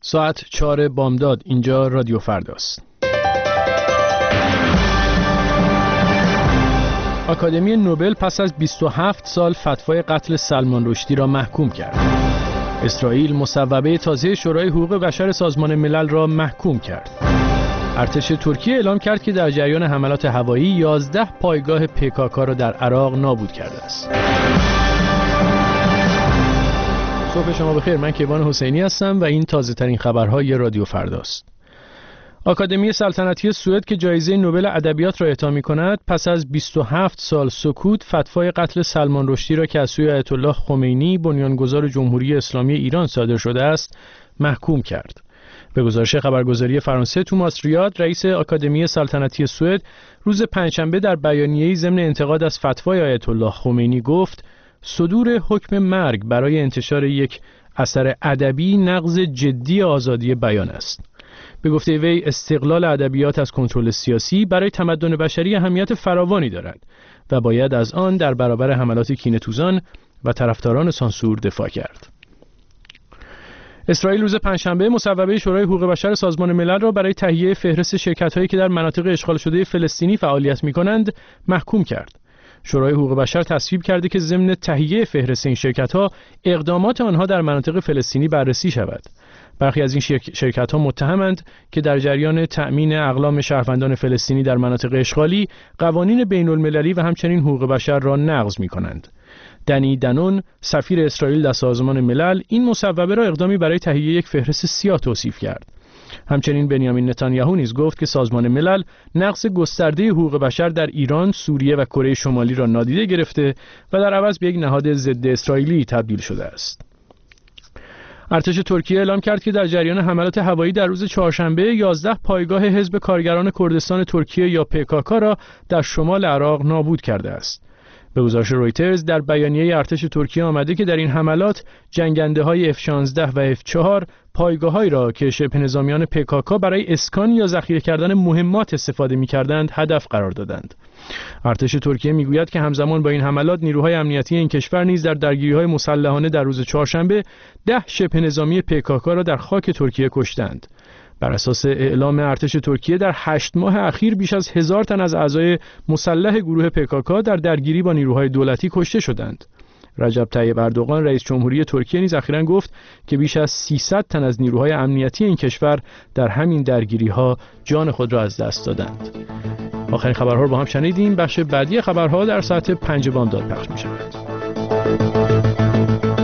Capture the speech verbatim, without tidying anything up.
ساعت چهار بامداد. اینجا رادیو فرداست. آکادمی نوبل پس از بیست و هفت سال فتوای قتل سلمان رشدی را محکوم کرد. اسرائیل مصوبه تازه شورای حقوق بشر سازمان ملل را محکوم کرد. ارتش ترکیه اعلام کرد که در جریان حملات هوایی یازده پایگاه پیکاکا را در عراق نابود کرده است. صبح شما بخیر، من کیوان حسینی هستم و این تازه ترین خبرهای رادیو فرداست. آکادمی سلطنتی سوئد که جایزه نوبل ادبیات را اعطا می‌کند، پس از بیست و هفت سال سکوت فتوای قتل سلمان رشدی را که از سوی آیت الله خمینی بنیانگذار جمهوری اسلامی ایران صادر شده است، محکوم کرد. به گزارش خبرگزاری فرانسه، توماس ریاد، رئیس آکادمی سلطنتی سوئد، روز پنجشنبه در بیانیه‌ای ضمن انتقاد از فتوای آیت الله خمینی گفت: صدور حکم مرگ برای انتشار یک اثر ادبی نقض جدی آزادی بیان است. به گفته وی، استقلال ادبیات از کنترل سیاسی برای تمدن بشری اهمیت فراوانی دارد و باید از آن در برابر حملات کینه‌توزان و طرفداران سانسور دفاع کرد. اسرائیل روز پنجشنبه مصوبه شورای حقوق بشر سازمان ملل را برای تهیه فهرست شرکت‌هایی که در مناطق اشغال شده فلسطینی فعالیت می‌کنند محکوم کرد. شورای حقوق بشر تصویب کرده که ضمن تهیه فهرست این شرکت‌ها اقدامات آنها در مناطق فلسطینی بررسی شود. برخی از این شرکت‌ها متهمند که در جریان تأمین اقلام شهروندان فلسطینی در مناطق اشغالی قوانین بین‌المللی و همچنین حقوق بشر را نقض می‌کنند. دنی دنون، سفیر اسرائیل در سازمان ملل، این مصوبه را اقدامی برای تهیه یک فهرست سیاه توصیف کرد. همچنین بنیامین نتانیاهو نیز گفت که سازمان ملل نقض گسترده حقوق بشر در ایران، سوریه و کره شمالی را نادیده گرفته و در عوض به یک نهاد ضد اسرائیلی تبدیل شده است. ارتش ترکیه اعلام کرد که در جریان حملات هوایی در روز چهارشنبه یازده پایگاه حزب کارگران کردستان ترکیه یا پیکاکا را در شمال عراق نابود کرده است. به گزارش رویترز، در بیانیه ارتش ترکیه آمده که در این حملات جنگنده‌های اف شانزده و اف چهار پایگاه‌هایی را که شبه نظامیان پیکاکا برای اسکان یا ذخیره کردن مهمات استفاده می‌کردند هدف قرار دادند. ارتش ترکیه می‌گوید که همزمان با این حملات نیروهای امنیتی این کشور نیز در درگیری‌های مسلحانه در روز چهارشنبه ده شبه نظامی پیکاکا را در خاک ترکیه کشتند. بر اساس اعلام ارتش ترکیه در هشت ماه اخیر بیش از هزار تن از اعضای مسلح گروه پیکاکا در درگیری با نیروهای دولتی کشته شدند. رجب طیب اردوغان رئیس جمهوری ترکیه نیز اخیراً گفت که بیش از سیصد تن از نیروهای امنیتی این کشور در همین درگیری‌ها جان خود را از دست دادند. آخرین خبرها رو با هم شنیدیم. بخش بعدی خبرها در ساعت پنج بامداد پخش می‌شود.